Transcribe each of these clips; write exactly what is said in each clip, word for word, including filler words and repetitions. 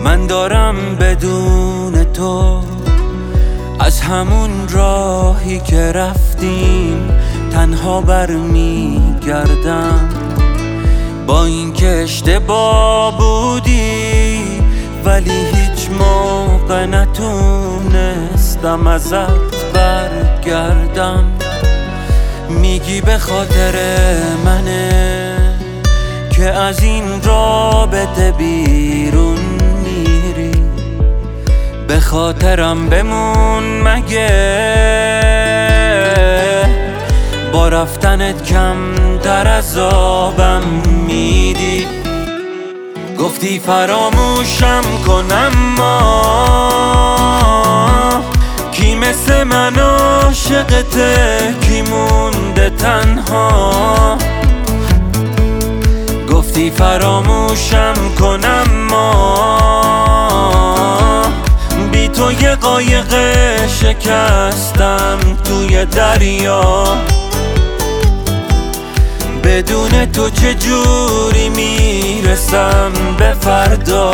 من دارم بدون تو از همون راهی که رفتیم تنها برمیگردم، با اینکه اشتباه بودی ولی هیچ موقع نتونستم ازت برگردم. میگی به خاطر منه که از این رابطه بیرون میری، به خاطرم بمون مگه با رفتنت کم در عذابم میدی. گفتی فراموشم کنم ما کی مثل من عاشقته، کی مونده تنها. گفتی فراموشم کنم ما بی تو یه قایق شکستم توی دریا. بدون تو چجوری میرسم به فردا؟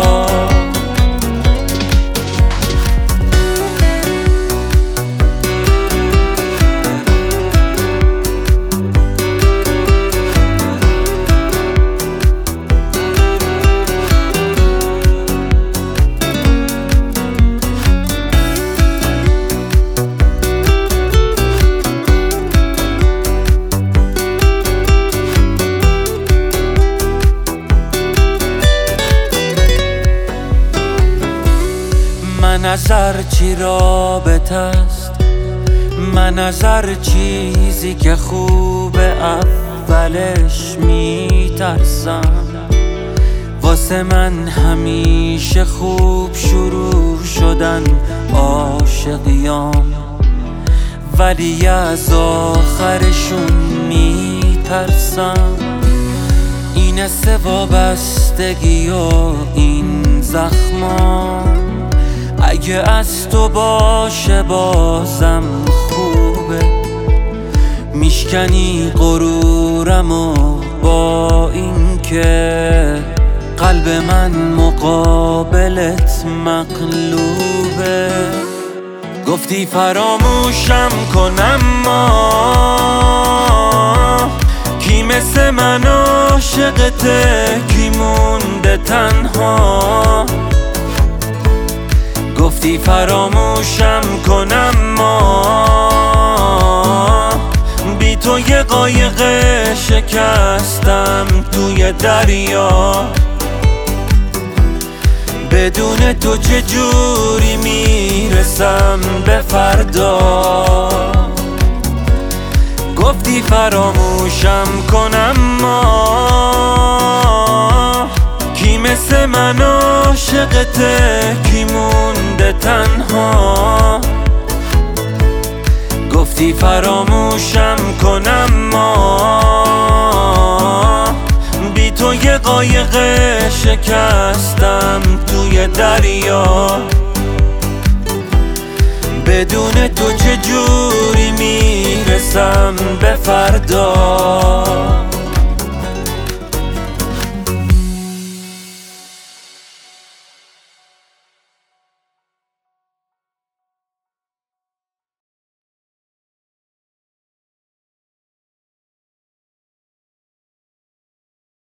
من از هر چی رابطه است، من از هر چیزی که خوبه اولش میترسم. واسه من همیشه خوب شروع شدن عاشقیام، ولی از آخرشون میترسم. این سه وابستگی و این زخما اگه از تو باشه بازم خوبه. میشکنی غرورم و با این که قلب من مقابلت مقلوبه. گفتی فراموشم کنم ما کی مثل من عاشقته، کی مونده تنها. گفتی فراموشم کنم ما بی تو یه قایق شکستم توی دریا. بدون تو چجوری میرسم به فردا؟ گفتی فراموشم کنم ما کی مثل من عاشقته، کی مونده تنها. گفتی فراموشم کنم ما بی تو یه قایق شکستم توی دریا. بدون تو چجوری میرسم به فردا؟